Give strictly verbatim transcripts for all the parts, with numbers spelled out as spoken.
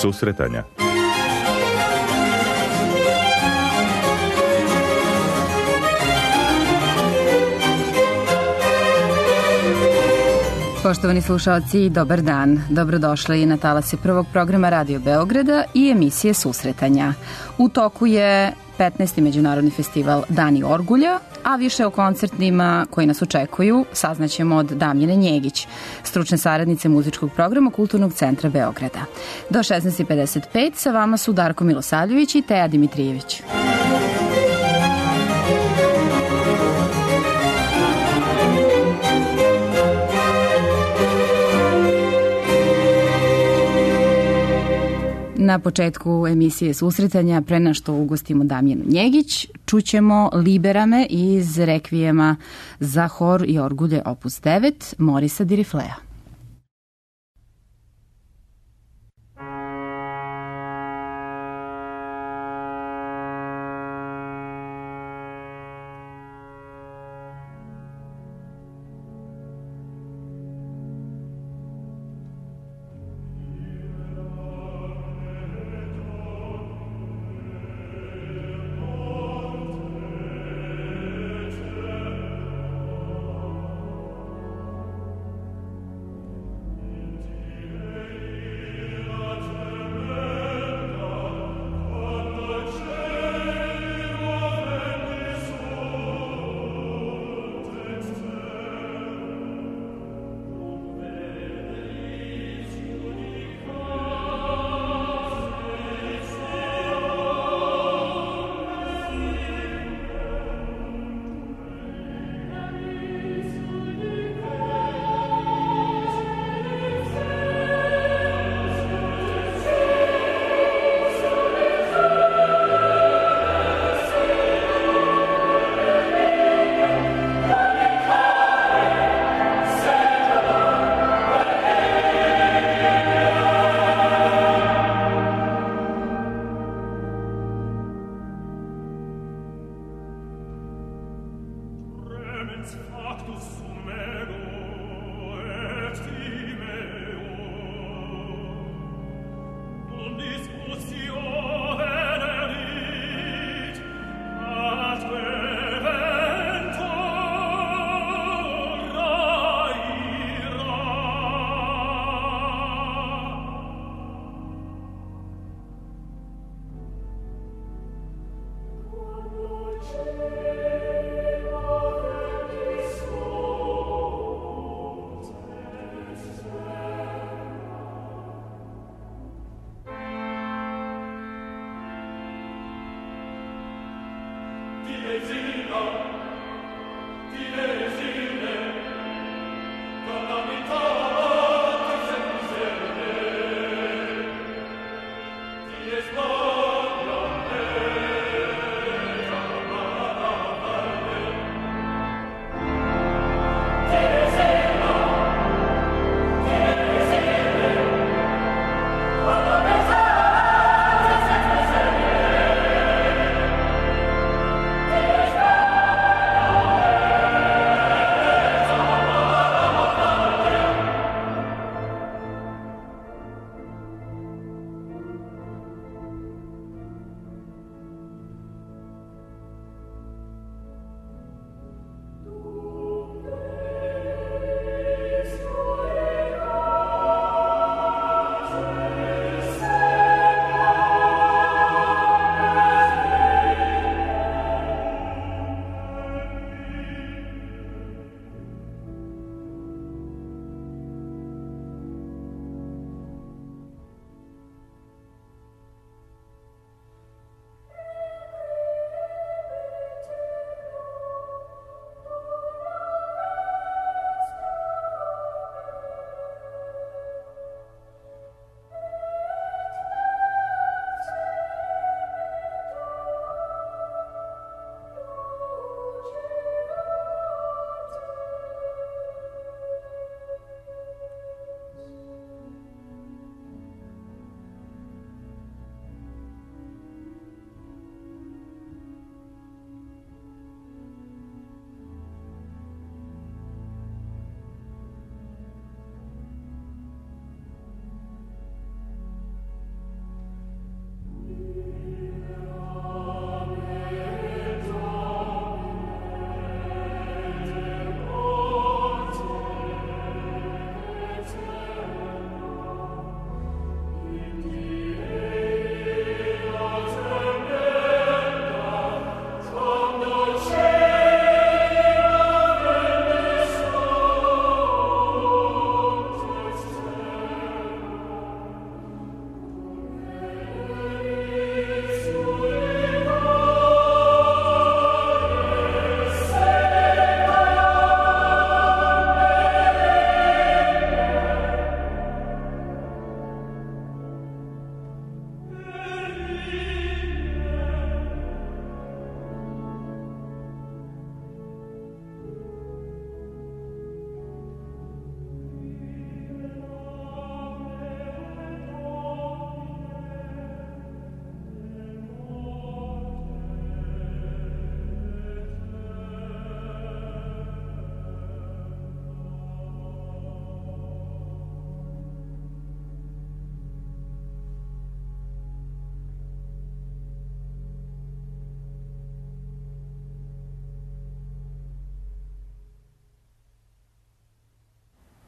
susretanja. Poštovani slušalci, dobar dan. Dobrodošli na talase prvog programa Radio Beograda i emisije Susretanja. U toku je petnaesti Međunarodni festival Dani Orgulja, a više o koncertima koji nas očekuju saznaćemo od Damjane Njegić, stručne saradnice muzičkog programa Kulturnog centra Beograda. Do šesnaest i pedeset pet sa vama su Darko Milosavljević i Teja Dimitrijević. Na početku emisije Susretanja, pre na što ugostimo Damjanu Njegić, čućemo Liberame iz rekvijema za hor i orgulje opus devet Morisa Diriflea. Thank you.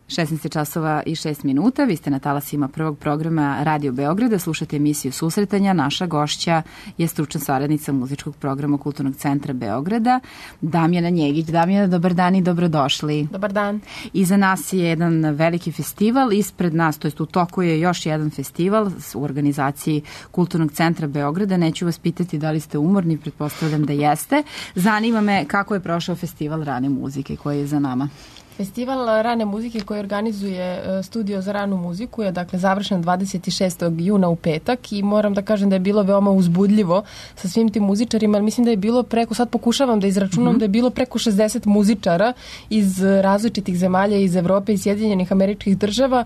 šesnaest časova i šest minuta, vi ste na talasima prvog programa Radio Beograda, slušate emisiju Susretanja. Naša gošća je stručna saradnica muzičkog programa Kulturnog centra Beograda, Damjana Njegić. Damjana, dobar dan i dobrodošli. Dobar dan. Iza nas je jedan veliki festival, ispred nas, to jest u toku je još jedan festival u organizaciji Kulturnog centra Beograda. Neću vas pitati da li ste umorni, pretpostavljam da jeste. Zanima me kako je prošao festival rane muzike koji je za nama. Festival rane muzike koji organizuje Studio za ranu muziku je dakle završen dvadeset šestog juna u petak i moram da kažem da je bilo veoma uzbudljivo sa svim tim muzičarima, ali mislim da je bilo preko, sad pokušavam da izračunam, mm-hmm. da je bilo preko šezdeset muzičara iz različitih zemalja, iz Evrope i Sjedinjenih Američkih Država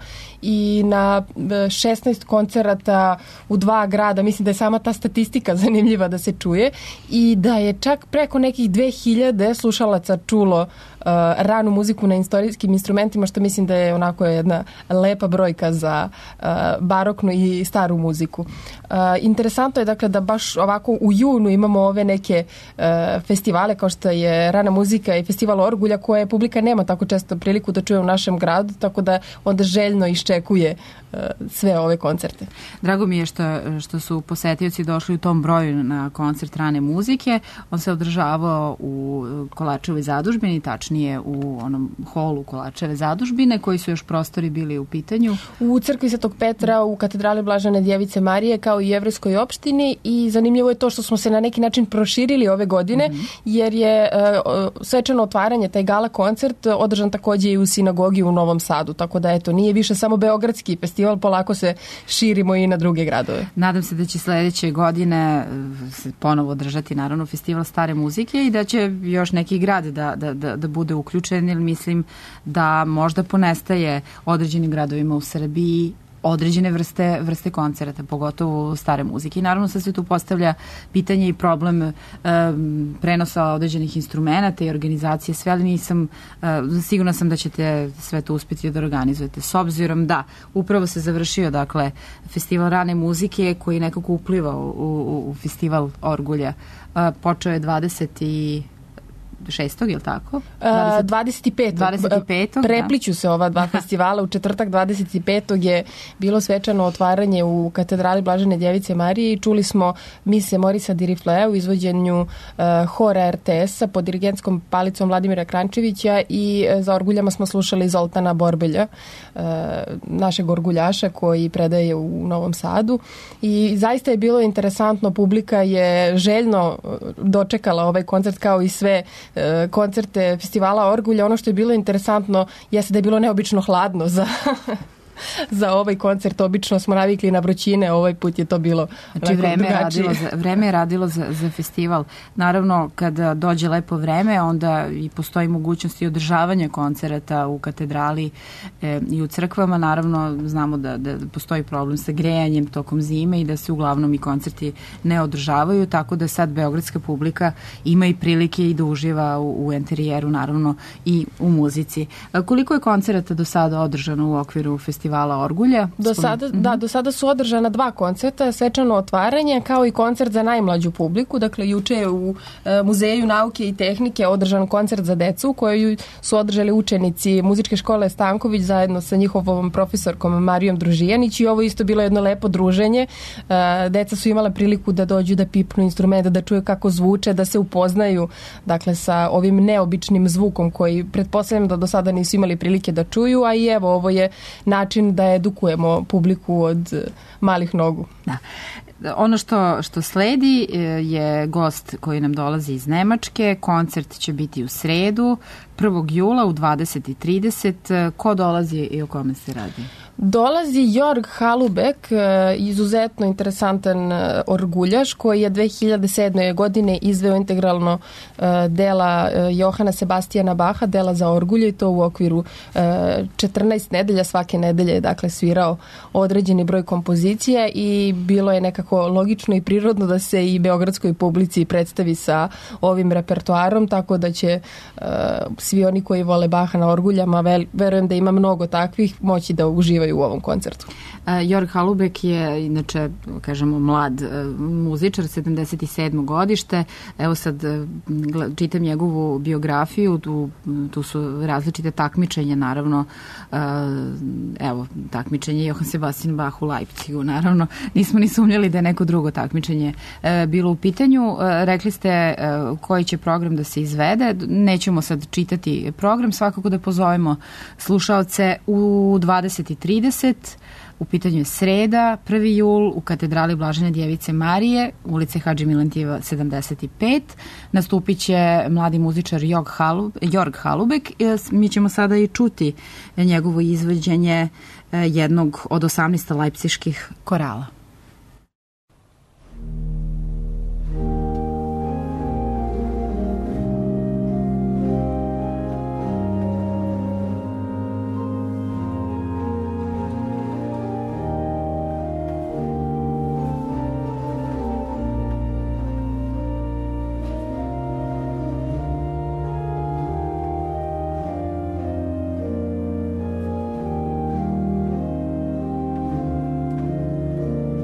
i na šesnaest koncerata u dva grada. Mislim da je sama ta statistika zanimljiva da se čuje i da je čak preko nekih dve hiljade slušalaca čulo Uh, ranu muziku na istorijskim instrumentima, što mislim da je onako jedna lepa brojka za uh, baroknu i staru muziku. Uh, interesantno je dakle da baš ovako u junu imamo ove neke uh, festivale kao što je rana muzika i festival Orgulja koje publika nema tako često priliku da čuje u našem gradu, tako da onda željno iščekuje uh, sve ove koncerte. Drago mi je što, što su posetioci došli u tom broju na koncert rane muzike. On se održavao u Kolačevoj zadužbini, tačno nije u onom holu Kolačeve zadužbine, koji su još prostori bili u pitanju. U crkvi Svetog Petra, u katedrali Blažene Djevice Marije, kao i jevrejskoj opštini, i zanimljivo je to što smo se na neki način proširili ove godine, mm-hmm. jer je uh, svečano otvaranje, taj gala koncert, održan takođe i u sinagogi u Novom Sadu, tako da eto, nije više samo beogradski festival, polako se širimo i na druge gradove. Nadam se da će sledeće godine se ponovo održati naravno festival stare muzike i da će još neki grad da, da, da, da bude uključen, jer mislim da možda ponestaje određenim gradovima u Srbiji određene vrste, vrste koncerta, pogotovo stare muzike. I naravno sad se tu postavlja pitanje i problem um, prenosa određenih instrumenta i organizacije, sve, ali nisam, uh, sigurna sam da ćete sve to uspjeti da organizujete. S obzirom da upravo se završio, dakle, festival rane muzike koji nekako upliva u, u, u festival Orgulja. Uh, počeo je dvadeset i šestog, je li tako? dvadeset, dvadeset petog dvadeset petog Prepliću se ova dva festivala. U četvrtak dvadeset petog je bilo svečano otvaranje u katedrali Blažene Djevice Marije i čuli smo mise Morisa Diriflea u izvođenju uh, hora er te es-a pod dirigentskom palicom Vladimira Krančevića i uh, za orguljama smo slušali Zoltana Borbelja, uh, našeg orguljaša koji predaje u Novom Sadu. I zaista je bilo interesantno, publika je željno dočekala ovaj koncert kao i sve koncerte festivala Orgulja. Ono što je bilo interesantno jeste da je bilo neobično hladno za za ovaj koncert. Obično smo navikli na vrućine, ovaj put je to bilo znači vreme je radilo za, vreme je radilo za, za festival. Naravno, kada dođe lepo vreme, onda i postoji mogućnost i održavanja koncerata u katedrali e, i u crkvama. Naravno, znamo da, da postoji problem sa grejanjem tokom zime i da se uglavnom i koncerti ne održavaju, tako da sad beogradska publika ima i prilike i da uživa u, u interijeru, naravno i u muzici. A koliko je koncerata do sada održano u okviru festivala Orgulja? Do sada, mm-hmm. da, do sada su održana dva koncerta, svečano otvaranje kao i koncert za najmlađu publiku. Dakle, juče je u e, Muzeju nauke i tehnike održan koncert za decu koju su održali učenici muzičke škole Stanković zajedno sa njihovom profesorkom Marijom Družijanić i ovo isto bilo jedno lepo druženje. E, deca su imala priliku da dođu da pipnu instrumente, da čuju kako zvuče, da se upoznaju dakle sa ovim neobičnim zvukom koji pretpostavljam da do sada nisu imali prilike da čuju, a i evo ovo je način da edukujemo publiku od malih nogu. Da. Ono što, što sledi je gost koji nam dolazi iz Nemačke. Koncert će biti u sredu, prvog jula u dvadeset i trideset. Ko dolazi i o kome se radi? Dolazi Jorg Halubek, izuzetno interesantan orguljaš koji je dve hiljade sedme. godine izveo integralno dela Johana Sebastijana Baha, dela za orgulje, i to u okviru četrnaest nedelja. Svake nedelje je dakle svirao određeni broj kompozicija i bilo je nekako logično i prirodno da se i beogradskoj publici predstavi sa ovim repertoarom, tako da će svi oni koji vole Baha na orguljama, verujem da ima mnogo takvih, moći da uživaju pevaju u ovom koncertu. Jorg Halubek je, inače, kažemo, mlad muzičar, sedamdeset sedmo godište. Evo sad čitam njegovu biografiju, tu, tu su različite takmičenja, naravno. Evo, takmičenje Johann Sebastian Bach u Leipzigu, naravno. Nismo ni sumnjali da je neko drugo takmičenje bilo u pitanju. Rekli ste koji će program da se izvede. Nećemo sad čitati program, svakako da pozovemo slušaoce u dvadeset i trideset. U pitanju je sreda, prvi jul, u katedrali Blažene Djevice Marije, ulice Hadži Milantijeva sedamdeset pet. Nastupit će mladi muzičar Jorg Halubek. Mi ćemo sada i čuti njegovo izvođenje jednog od osamnaest lajpciških korala. Thank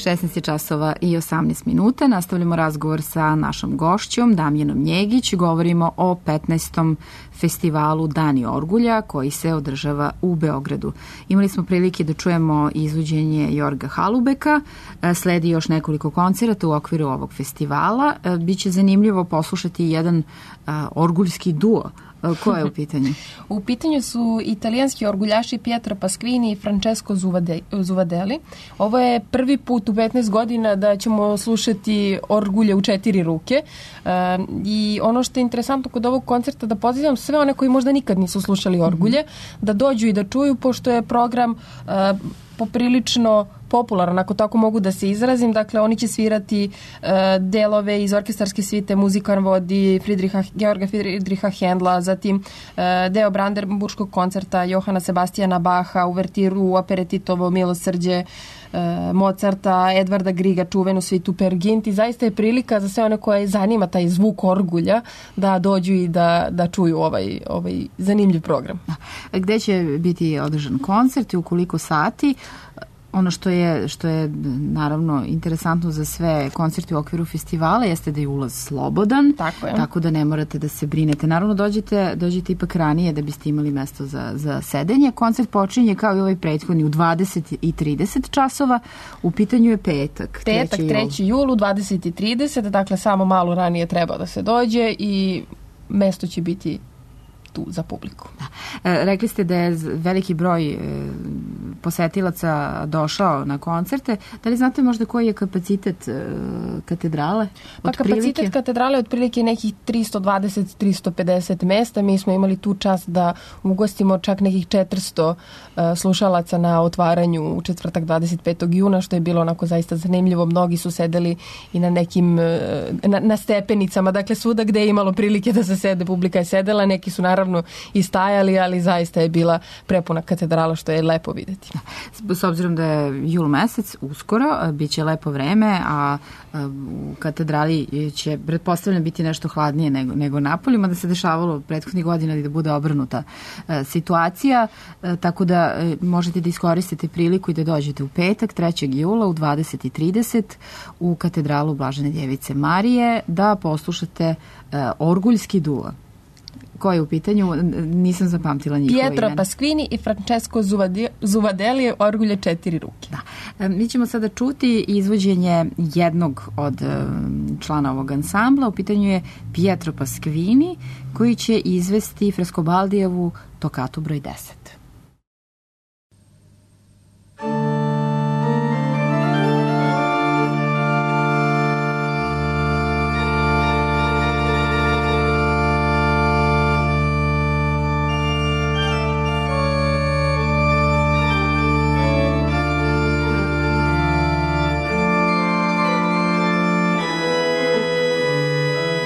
šesnaest časova i osamnaest minuta. Nastavljamo razgovor sa našom gošćom Damjanom Njegić. Govorimo o petnaestom festivalu Dani Orgulja koji se održava u Beogradu. Imali smo prilike da čujemo izvođenje Jorga Halubeka. Sledi još nekoliko koncerata u okviru ovog festivala. Biće zanimljivo poslušati jedan orguljski duo. Ko je u pitanju? U pitanju su italijanski orguljaši Pietro Pasquini i Francesco Zuvadeli. Ovo je prvi put u petnaest godina da ćemo slušati orgulje u četiri ruke. E, I ono što je interesantno kod ovog koncerta, da pozivam sve one koji možda nikad nisu slušali orgulje, da dođu i da čuju, pošto je program e, poprilično popularan, ako tako mogu da se izrazim. Dakle, oni će svirati uh, delove iz orkestarske svite Muzikan vodi Friedricha, Georga Friedricha Hendla, zatim uh, deo Brandenburškog koncerta Johana Sebastijana Baha, uvertiru Aperetitovo Milosrđe, uh, Mozarta, Edvarda Griga, čuvenu svitu Per Ginti. Zaista je prilika za sve one koje zanima taj zvuk orgulja da dođu i da, da čuju ovaj, ovaj zanimljiv program. Gde će biti održan koncert i u koliko sati? Ono što je, što je naravno interesantno za sve koncerte u okviru festivala jeste da je ulaz slobodan, tako, je. Tako da ne morate da se brinete. Naravno dođete, dođete ipak ranije da biste imali mesto za, za sedenje. Koncert počinje kao i ovaj prethodni u dvadeset i trideset časova. U pitanju je petak. Petak, treći jul u dvadeset i trideset, dakle samo malo ranije treba da se dođe i mesto će biti tu za publiku. Da. E, rekli ste da je veliki broj e, posetilaca došao na koncerte. Da li znate možda koji je kapacitet e, katedrale? Pa kapacitet katedrale je otprilike nekih tristo dvadeset do tristo pedeset mesta. Mi smo imali tu čast da ugostimo čak nekih četiristo e, slušalaca na otvaranju u četvrtak dvadeset petog juna, što je bilo onako zaista zanimljivo. Mnogi su sedeli i na nekim e, na, na stepenicama, dakle svuda gde je imalo prilike da se sede, publika je sedela, neki su naravno i stajali, ali zaista je bila prepuna katedrala, što je lepo videti. S obzirom da je jul mesec uskoro, bit će lepo vreme, a u katedrali će pretpostavljeno biti nešto hladnije nego, nego napolju, mada se dešavalo prethodnih godina da bude obrnuta situacija, tako da možete da iskoristite priliku i da dođete u petak, trećeg jula u dvadeset i trideset u katedralu Blažene Djevice Marije da poslušate orguljski duo. Ko je u pitanju? Nisam zapamtila njihova imena. Pietro Pasquini i Francesco Zuvadeli, orgulje četiri ruke. Da. Mi ćemo sada čuti izvođenje jednog od člana ovog ansambla. U pitanju je Pietro Pasquini koji će izvesti Frescobaldijevu tokatu broj deset.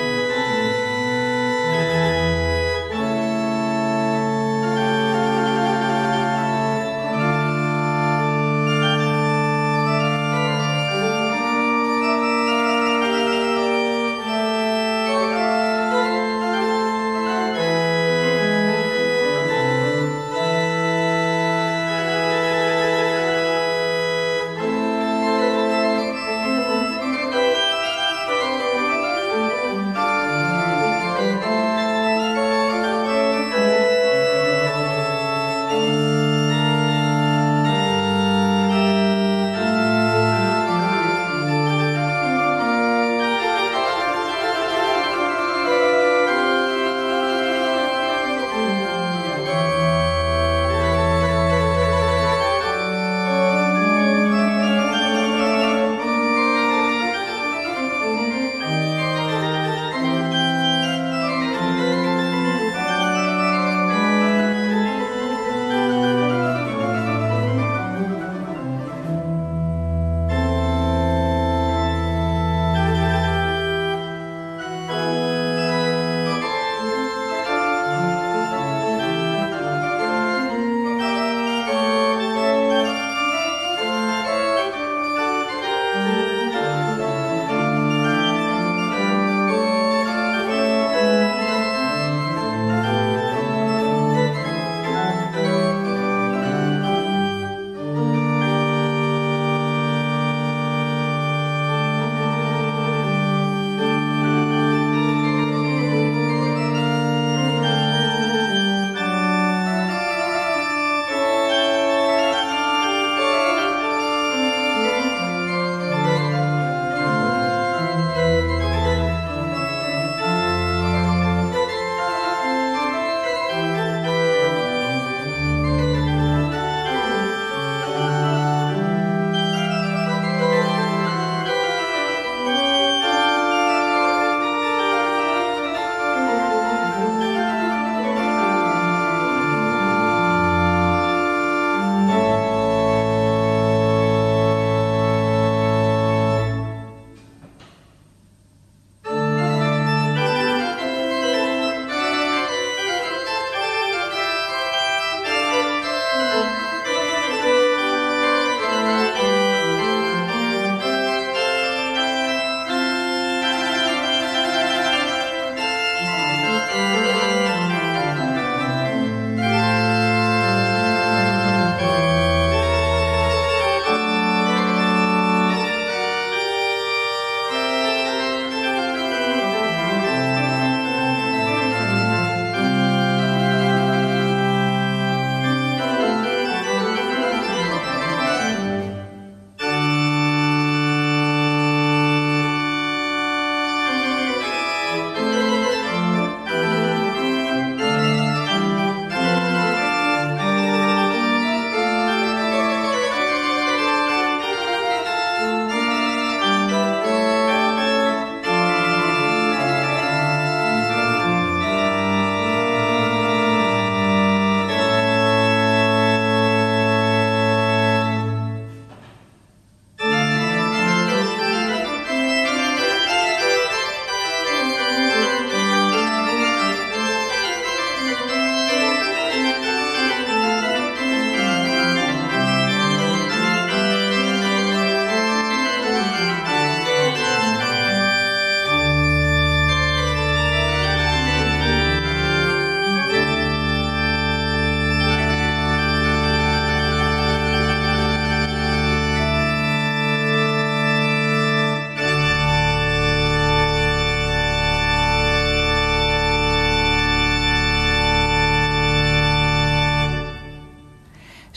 Thank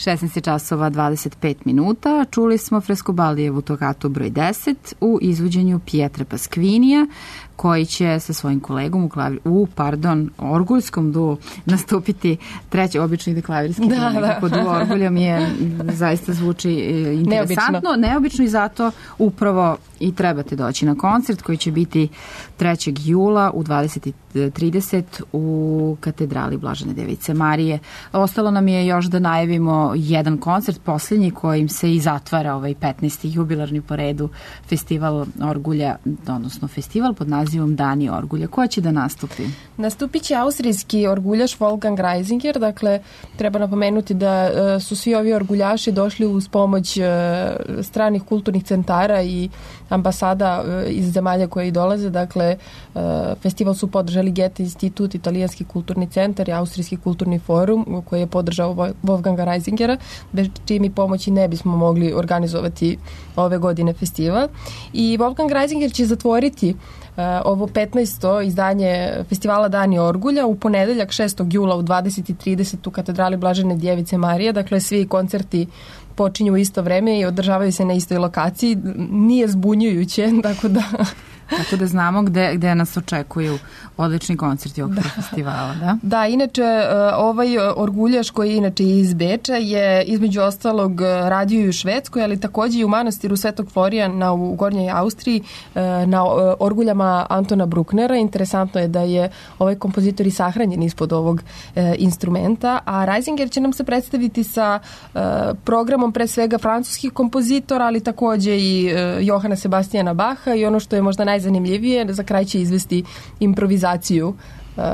šesnaest časova dvadeset pet minuta. Čuli smo Frescobaldijevu tokatu broj deset u izvođenju Pietra Pasquinija, koji će sa svojim kolegom u, klavi, u pardon, orguljskom duo nastupiti treći, obično ide klavirski, da, nekako da. duo orgulja mi je, zaista zvuči interesantno. Neobično. Neobično i zato upravo i trebate doći na koncert koji će biti trećeg jula u dvadeset trideset u katedrali Blažene Device Marije. Ostalo nam je još da najavimo jedan koncert, posljednji, kojim se i zatvara ovaj petnaesti jubilarni po redu festival orgulja, odnosno festival pod nazivom Dani orgulja. Ko će da nastupi? Nastupit će austrijski orguljaš Wolfgang Reisinger, dakle treba napomenuti da uh, su svi ovi orguljaši došli uz pomoć uh, stranih kulturnih centara i ambasada uh, iz zemalja koje i dolaze, dakle uh, festival su podržali Goethe institut, Italijanski kulturni centar i Austrijski kulturni forum koji je podržao Wolfganga Reisingera, bez čiji pomoći ne bismo mogli organizovati ove godine festival. I Wolfgang Reisinger će zatvoriti Uh, ovo petnaesto izdanje festivala Dani orgulja u ponedeljak šestog jula u dvadeset trideset u katedrali Blažene Djevice Marije. Dakle, svi koncerti počinju u isto vreme i održavaju se na istoj lokaciji. Nije zbunjujuće, tako da... Tako da znamo gde, gde nas očekuju odlični koncerti ovog festivala, da? Da, inače ovaj orguljaš koji je inače iz Beča je između ostalog radio i u Švedskoj, ali takođe i u manastiru Svetog Florijana u Gornjoj Austriji na orguljama Antona Brucknera. Interesantno je da je ovaj kompozitor i sahranjen ispod ovog instrumenta, a Reisinger će nam se predstaviti sa programom pre svega francuskih kompozitora, ali takođe i Johana Sebastijana Baha i ono što je možda najzanimljivije, za kraj će izvesti improvizaciju, uh,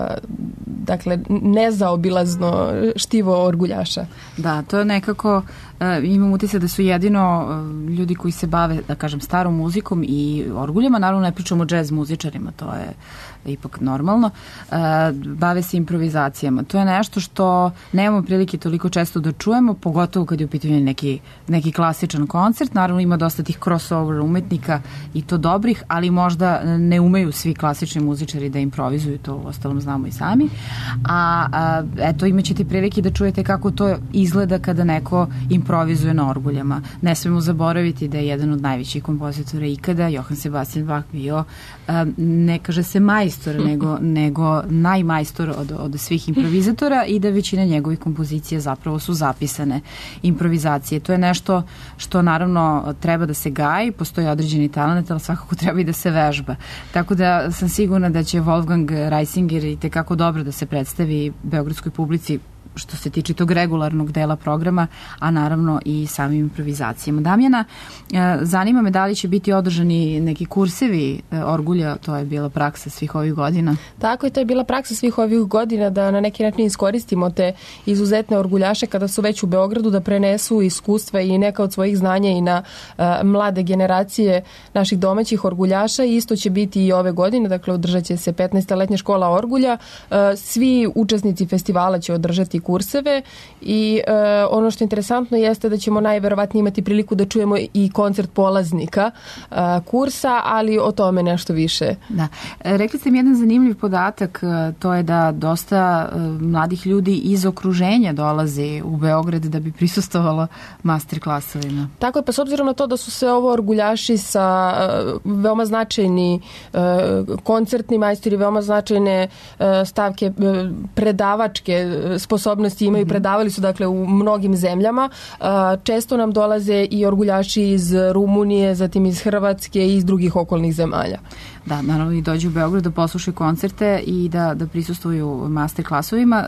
dakle nezaobilazno štivo orguljaša. Da, to je nekako, uh, imam utisak da su jedino uh, ljudi koji se bave, da kažem, starom muzikom i orguljama, naravno ne pričamo o džez muzičarima, to je ipak normalno, uh, bave se improvizacijama. To je nešto što nemamo prilike toliko često da čujemo, pogotovo kad je u pitanju neki, neki klasičan koncert. Naravno ima dosta tih crossover umetnika i to dobrih, ali možda ne umeju svi klasični muzičari da improvizuju, to u ostalom znamo i sami. A, a eto, imaćete prilike da čujete kako to izgleda kada neko improvizuje na orguljama. Ne smemo zaboraviti da je jedan od najvećih kompozitora ikada, Johann Sebastian Bach, bio, a, ne kaže se majstor, nego, nego najmajstor od, od svih improvizatora i da većina njegovih kompozicija zapravo su zapisane improvizacije. To je nešto što naravno treba da se gaji, postoji određeni talent, ali svakako treba i da se vežba. Tako da sam sigurna da će Wolfgang Reisinger i tekako dobro da se predstavi beogradskoj publici što se tiče tog regularnog dela programa, a naravno i samim improvizacijama. Damjana, zanima me da li će biti održani neki kursevi orgulja, to je bila praksa svih ovih godina. Tako je, to je bila praksa svih ovih godina da na neki način iskoristimo te izuzetne orguljaše kada su već u Beogradu, da prenesu iskustva i neka od svojih znanja i na uh, mlade generacije naših domaćih orguljaša i isto će biti i ove godine, dakle održat će se petnaesta letnja škola orgulja. Uh, svi učesnici festivala će održati kurseve i uh, ono što je interesantno jeste da ćemo najverovatnije imati priliku da čujemo i koncert polaznika uh, kursa, ali o tome nešto više. Da. Rekli ste mi jedan zanimljiv podatak, to je da dosta uh, mladih ljudi iz okruženja dolazi u Beograd da bi prisustvovalo master klasovima. Tako je, pa s obzirom na to da su se ovo orguljaši sa uh, veoma značajni uh, koncertni majstori, veoma značajne uh, stavke, uh, predavačke sposobnosti imaju, predavali su dakle u mnogim zemljama. Često nam dolaze i orguljaši iz Rumunije, zatim iz Hrvatske i iz drugih okolnih zemalja. Da, naravno i dođu u Beograd da poslušaju koncerte i da, da prisustvuju master klasovima.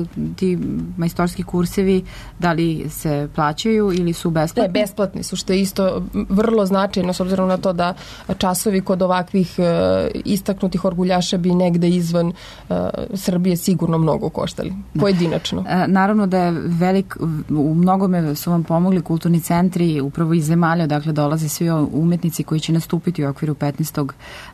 Ti majstorski kursevi, da li se plaćaju ili su besplatni? Ne, besplatni su, što je isto vrlo značajno s obzirom na to da časovi kod ovakvih istaknutih orguljaša bi negde izvan Srbije sigurno mnogo koštali, pojedinačno. Da. Naravno da je velik, u mnogome su vam pomogli kulturni centri, upravo iz zemalja, dakle dolaze svi umetnici koji će nastupiti u okviru petnaestog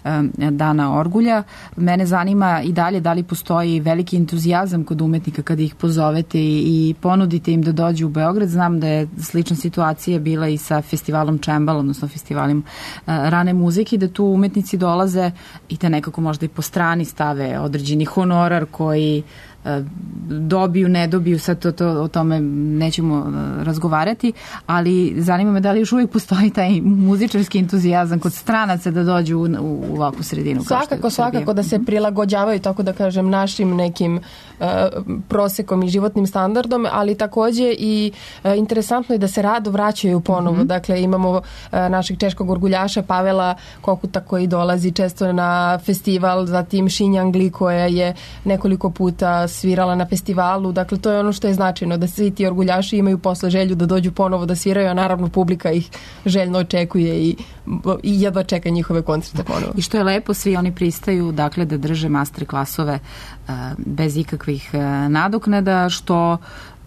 dana orgulja. Mene zanima i dalje da li postoji veliki entuzijazam kod umetnika kada ih pozovete i ponudite im da dođu u Beograd. Znam da je slična situacija bila i sa festivalom Čembal, odnosno festivalom rane muzike, da tu umetnici dolaze i da nekako možda i po strani stave određeni honorar koji dobiju, ne dobiju, sad to, to, o tome nećemo razgovarati, ali zanima me da li još uvijek postoji taj muzičarski entuzijazam kod stranaca da dođu u, u ovakvu sredinu. Svakako, svakako da se prilagođavaju, tako da kažem, našim nekim uh, prosekom i životnim standardom, ali takođe i uh, interesantno je da se rado vraćaju ponovo. Mm-hmm. Dakle, imamo uh, našeg češkog orguljaša Pavela Kokuta koji dolazi često na festival, zatim Šinjangli koja je nekoliko puta svirala na festivalu. Dakle, to je ono što je značajno, da svi ti orguljaši imaju posle želju da dođu ponovo da sviraju, a naravno publika ih željno očekuje i, i jedva čeka njihove koncerte ponovo. I što je lepo, svi oni pristaju dakle da drže master klasove uh, bez ikakvih uh, nadoknada, što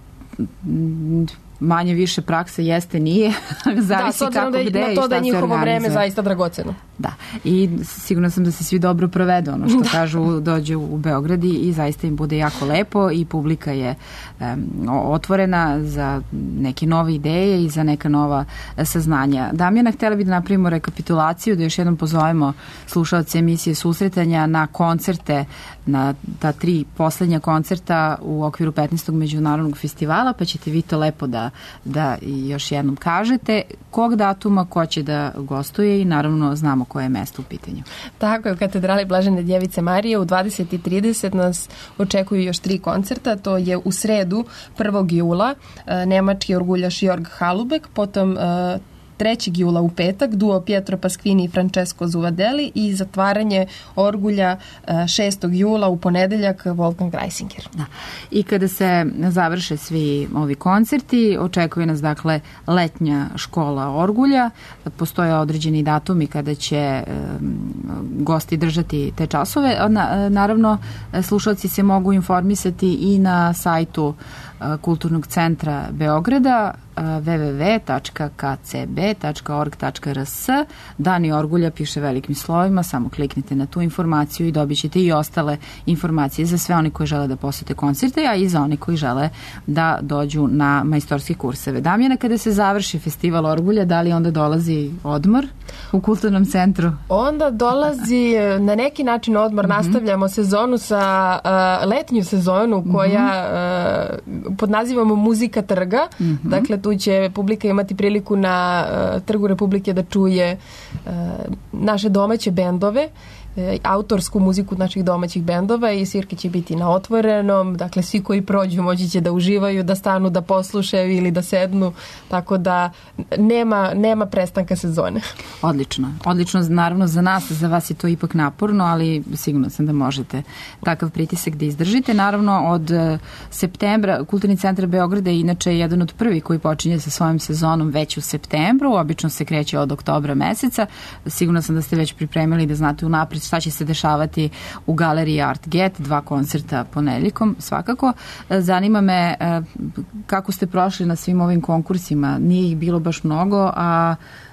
manje više praksa jeste, nije. Zavisi da, kako, da, gde na i to šta da je njihovo se organizuje. vreme zaista dragoceno. Da, i sigurno sam da se svi dobro provedu, ono što kažu, dođu u Beograd i zaista im bude jako lepo i publika je um, otvorena za neke nove ideje i za neka nova saznanja. Damjana, htjela bi da napravimo rekapitulaciju, da još jednom pozovemo slušalce emisije Susretanja na koncerte, na ta tri poslednja koncerta u okviru petnaestog međunarodnog festivala, pa ćete vi to lepo da, da još jednom kažete kog datuma, ko će da gostuje i naravno znamo koje je mesto u pitanju. Tako je, u katedrali Blažene Djevice Marije u dvadeset i trideset nas očekuju još tri koncerta. To je u sredu prvog jula nemački orguljaš Jörg Halubek, potom trećeg jula u petak duo Pietro Pasquini i Francesco Zuvadeli i zatvaranje orgulja šestog jula u ponedeljak Wolfgang Reisinger. Da. I kada se završe svi ovi koncerti, očekuje nas dakle letnja škola orgulja. Postoje određeni datumi kada će um, gosti držati te časove. Na, naravno, slušalci se mogu informisati i na sajtu Kulturnog centra Beograda w w w tačka k c b tačka org tačka r s. Dani orgulja piše velikim slovima, samo kliknite na tu informaciju i dobit ćete i ostale informacije za sve oni koji žele da posete koncerte, a i za oni koji žele da dođu na majstorske kurseve. Damjana, kada se završi festival orgulja, da li onda dolazi odmor u Kulturnom centru? Onda dolazi na neki način odmor, mm-hmm. nastavljamo sezonu sa uh, letnju sezonu koja uh, pod nazivom Muzika trga. Mm-hmm. Dakle, tu će publika imati priliku na uh, Trgu Republike da čuje uh, naše domaće bendove, autorsku muziku naših domaćih bendova i svirke će biti na otvorenom, dakle svi koji prođu moći će da uživaju, da stanu, da poslušaju ili da sednu, tako da nema, nema prestanka sezone. Odlično, odlično, naravno za nas, za vas je to ipak naporno, ali sigurno sam da možete takav pritisak da izdržite. Naravno od septembra Kulturni centar Beograda je inače jedan od prvih koji počinje sa svojom sezonom već u septembru, obično se kreće od oktobra meseca. Sigurno sam da ste već pripremili da znate unapred šta će se dešavati u galeriji Art Get, dva koncerta ponedeljkom svakako. Zanima me kako ste prošli na svim ovim konkursima. Nije ih bilo baš mnogo, a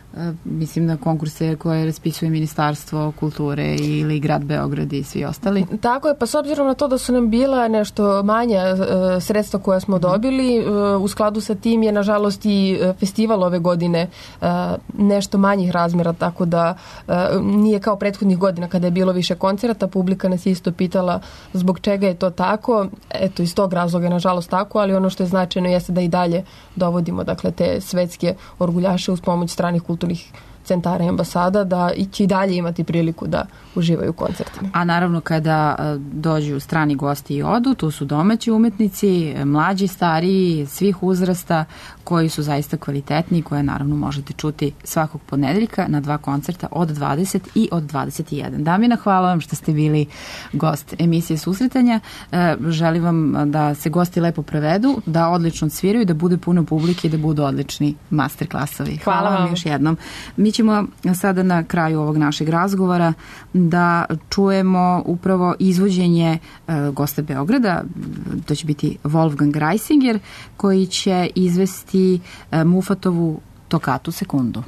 mislim na konkurse koje raspisuje Ministarstvo kulture ili Grad Beograd i svi ostali. Tako je, pa s obzirom na to da su nam bila nešto manja uh, sredstva koja smo dobili, uh, u skladu sa tim je nažalost i festival ove godine uh, nešto manjih razmjera, tako da uh, nije kao prethodnih godina kada je bilo više koncerata. Publika nas isto pitala zbog čega je to tako. Eto, iz tog razloga je nažalost tako, ali ono što je značajno jeste da i dalje dovodimo dakle te svetske orguljaše uz pomoć stranih kulturnih centara i ambasada, da će i dalje imati priliku da uživaju u koncertima. A naravno kada dođu strani gosti i odu, tu su domaći umetnici, mlađi, stariji, svih uzrasta, koji su zaista kvalitetni i koje naravno možete čuti svakog ponedeljka na dva koncerta od dvadeset i od dvadeset i jedan. Damjana, hvala vam što ste bili gost emisije Susretanja. Želim vam da se gosti lepo prevedu, da odlično sviraju, da bude puno publike i da budu odlični master klasovi. Hvala, hvala vam još jednom. Mi ćemo sada na kraju ovog našeg razgovora da čujemo upravo izvođenje uh, gosta Beograda. To će biti Wolfgang Reisinger koji će izvesti uh, Mufatovu Tokatu sekundu.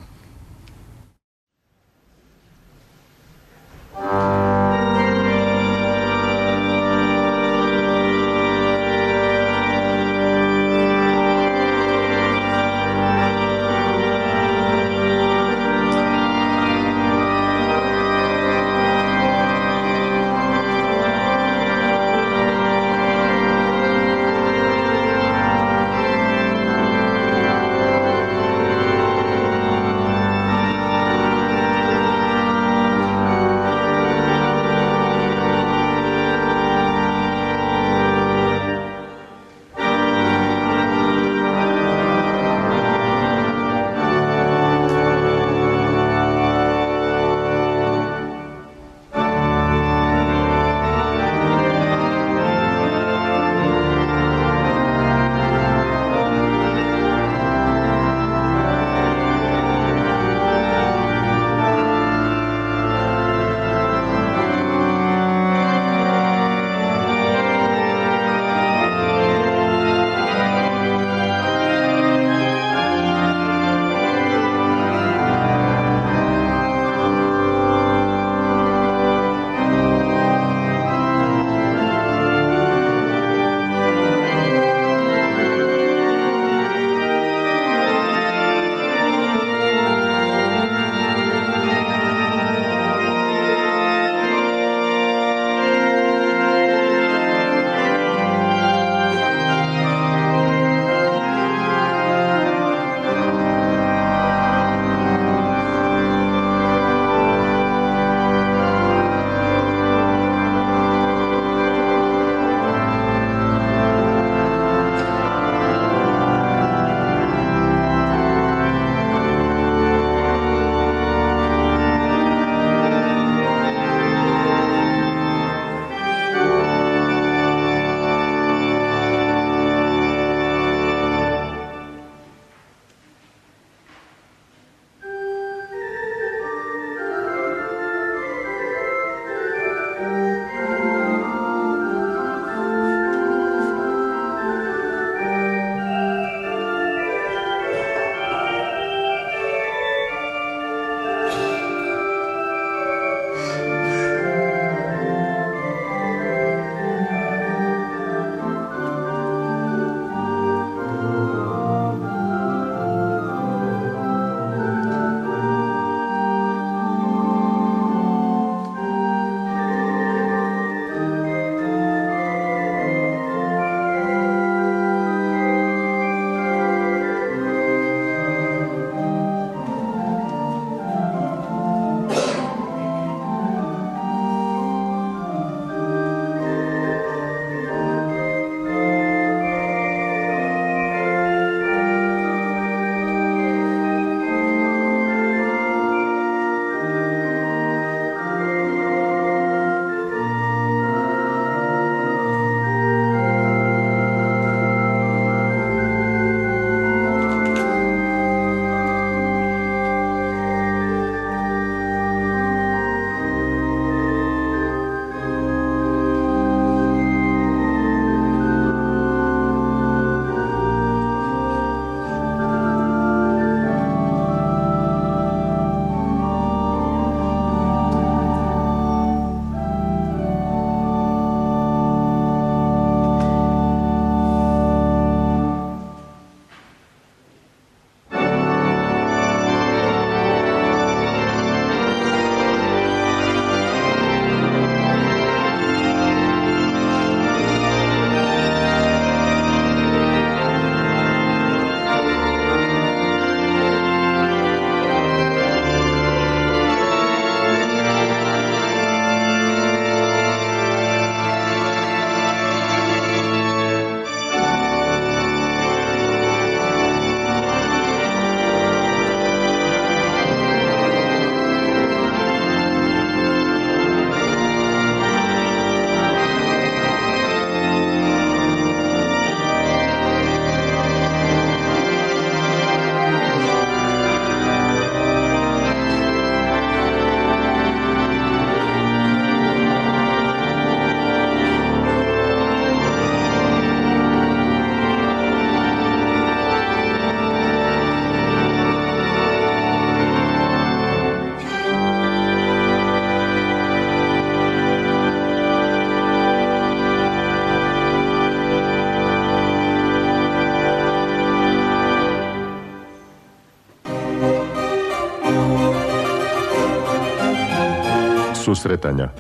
Susretanja.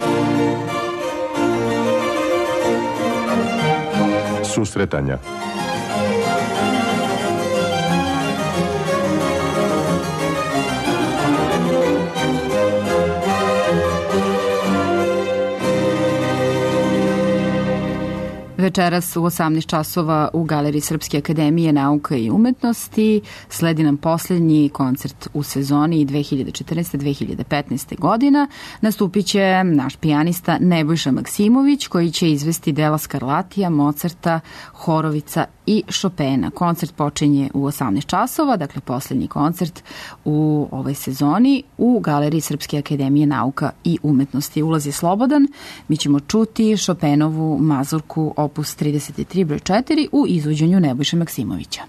Susretanja. Večeras u osamnaest časova u Galeriji Srpske akademije nauka i umetnosti sledi nam poslednji koncert u sezoni dve hiljade četrnaeste dve hiljade petnaeste godina. Nastupit će naš pijanista Nebojša Maksimović koji će izvesti dela Skarlatija, Mozarta, Horovica i Chopina. Koncert počinje u osamnaest časova, dakle poslednji koncert u ovoj sezoni u Galeriji Srpske akademije nauka i umetnosti. Ulaz je slobodan. Mi ćemo čuti Chopinovu mazurku opus trideset tri broj četiri u izvođenju Nebojše Maksimovića.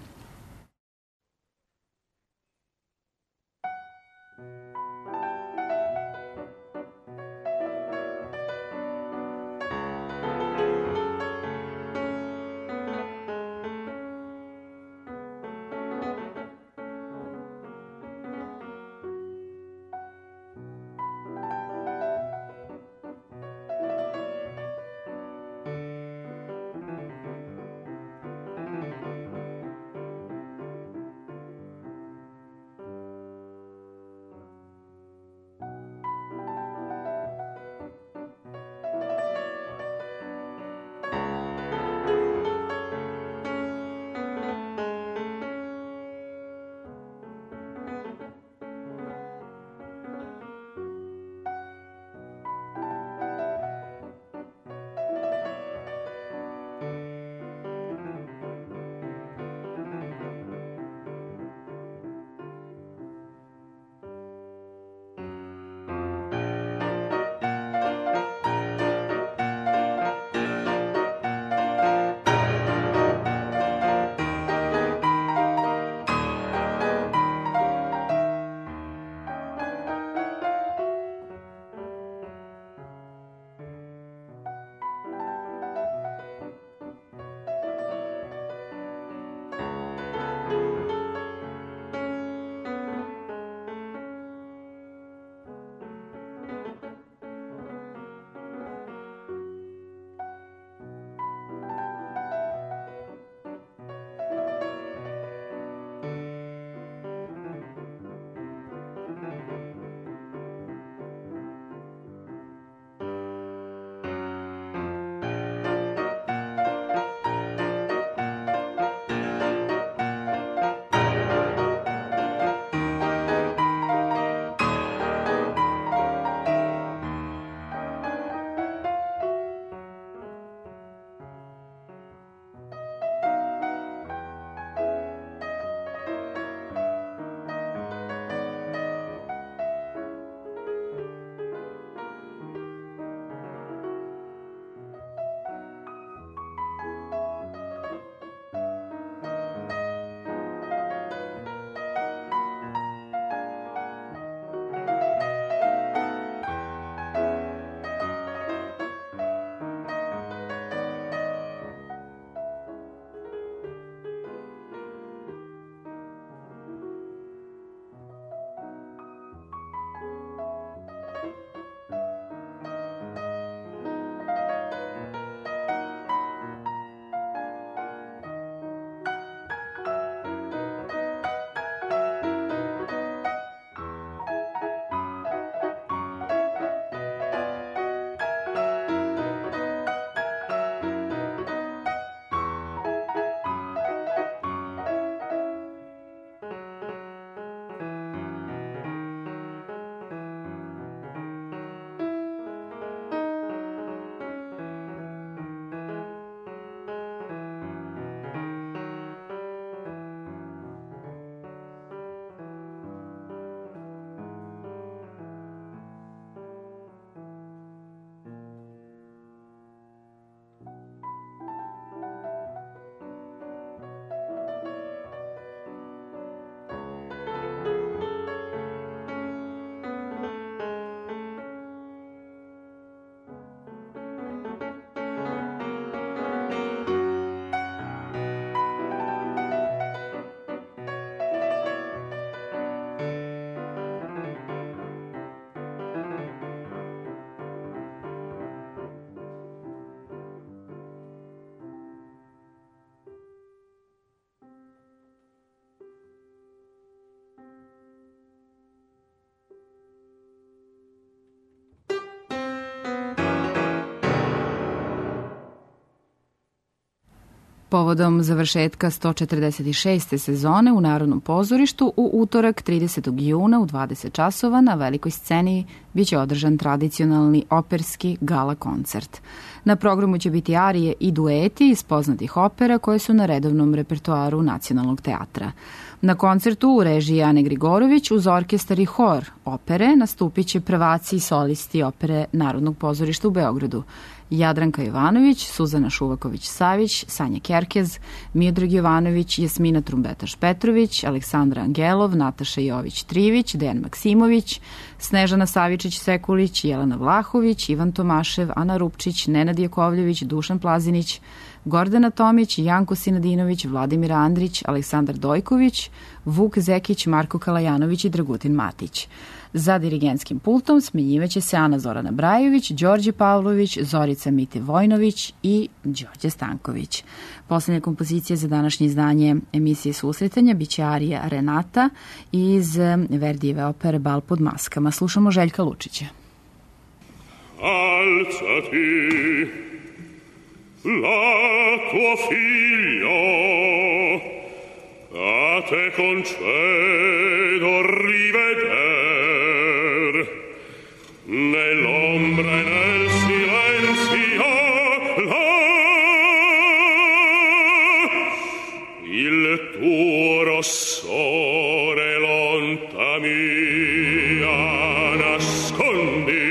Povodom završetka sto četrdeset šeste sezone u Narodnom pozorištu u utorak tridesetog juna u dvadeset časova na velikoj sceni biće održan tradicionalni operski gala koncert. Na programu će biti arije i dueti iz poznatih opera koje su na redovnom repertoaru Nacionalnog teatra. Na koncertu u režiji Ane Grigorović uz orkestar i hor opere nastupit će prvaci i solisti opere Narodnog pozorišta u Beogradu. Jadranka Jovanović, Suzana Šuvaković-Savić, Sanja Kerkez, Miodrag Jovanović, Jasmina Trumbetaš-Petrović, Aleksandra Angelov, Nataša Jović-Trivić, Dejan Maksimović, Snežana Savičić-Sekulić, Jelena Vlahović, Ivan Tomašev, Ana Rupčić, Nenad Jakovljević, Dušan Plazinić, Gordana Tomić, Janko Sinadinović, Vladimir Andrić, Aleksandar Dojković, Vuk Zekić, Marko Kalajanović i Dragutin Matić. Za dirigentskim pultom smenjivaće se Ana Zorana Brajović, Đorđe Pavlović, Zorica Mite Vojnović i Đorđe Stanković. Poslednja kompozicija za današnje izdanje emisije Susretanja biće arija Renata iz Verdijeve opere Bal pod maskama. Slušamo Željka Lučića. Alzati, la tuo figlio, a te concedo riveder nell'ombra e nel silenzio là il tuo rossore lonta mia nascondi.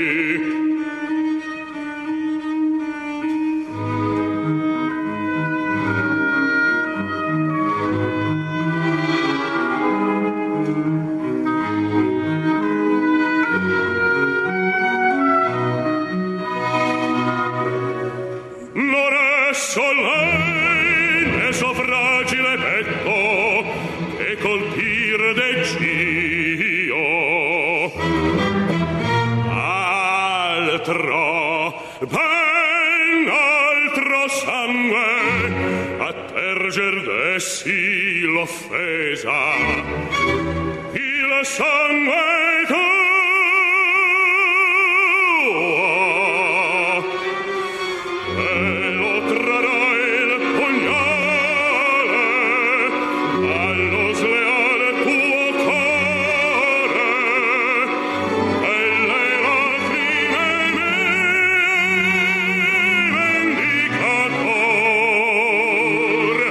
Sì, l'offesa, il sangue tuo, e lo trarà il pugnale allo sleale tuo cuore, e le lacrime mie vendicator,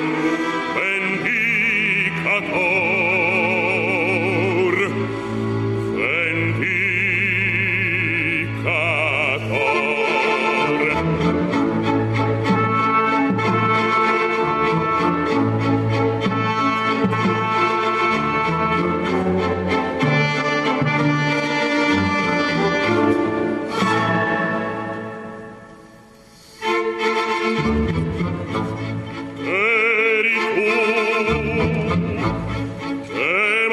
vendicator, vendicator. Eri tu che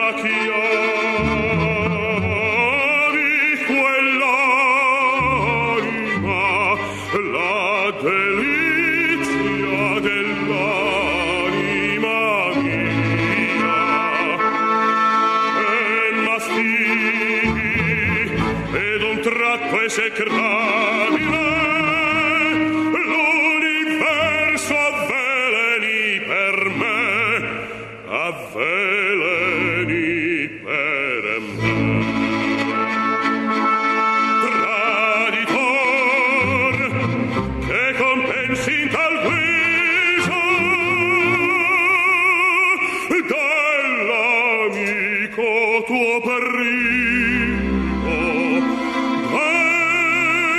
macchiavi quell'anima, la delizia dell'anima mia, e mastigi ed un tratto esecrabile l'universo avveleni per me, avveleni per me. Traditor, che compensi in tal guisa dell'amico tuo perrico,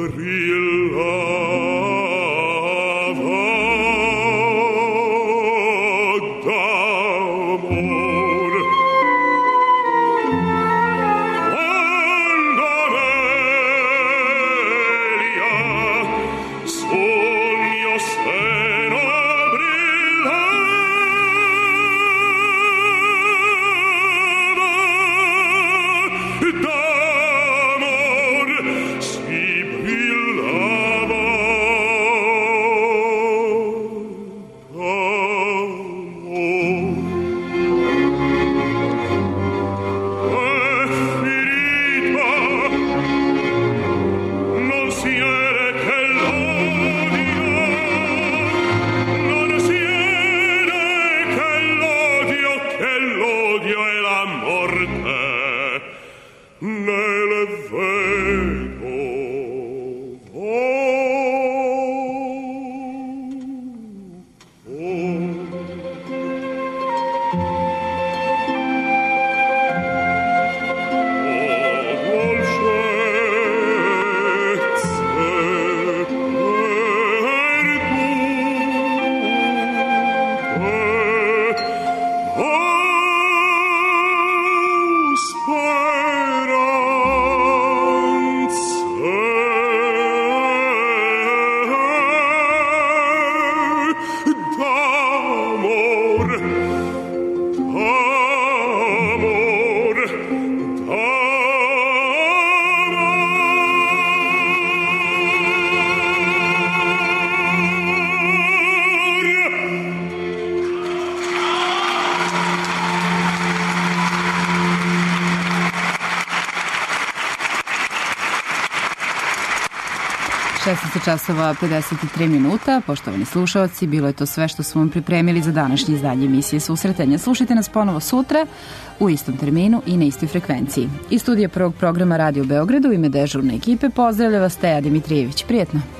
šesnaest časova pedeset tri minuta. Poštovani slušalci, bilo je to sve što smo vam pripremili za današnje izdanje emisije Susretanja. Slušajte nas ponovo sutra u istom terminu i na istoj frekvenciji. Iz studija prvog programa Radio Beograda u ime dežurne ekipe pozdravlja vas Teja Dimitrijević. Prijetno!